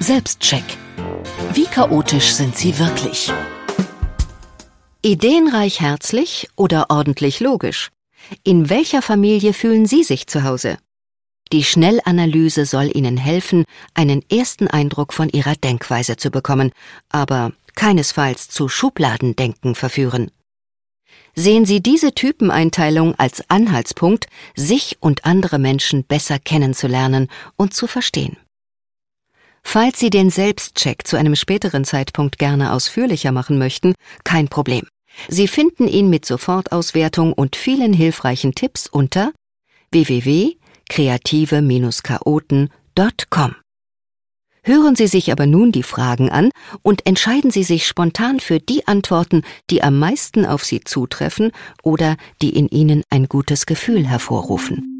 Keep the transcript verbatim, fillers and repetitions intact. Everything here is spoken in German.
Selbstcheck. Wie chaotisch sind Sie wirklich? Ideenreich herzlich oder ordentlich logisch? In welcher Familie fühlen Sie sich zu Hause? Die Schnellanalyse soll Ihnen helfen, einen ersten Eindruck von Ihrer Denkweise zu bekommen, aber keinesfalls zu Schubladendenken verführen. Sehen Sie diese Typeneinteilung als Anhaltspunkt, sich und andere Menschen besser kennenzulernen und zu verstehen. Falls Sie den Selbstcheck zu einem späteren Zeitpunkt gerne ausführlicher machen möchten, kein Problem. Sie finden ihn mit Sofortauswertung und vielen hilfreichen Tipps unter w w w punkt kreative Chaoten punkt com. Hören Sie sich aber nun die Fragen an und entscheiden Sie sich spontan für die Antworten, die am meisten auf Sie zutreffen oder die in Ihnen ein gutes Gefühl hervorrufen.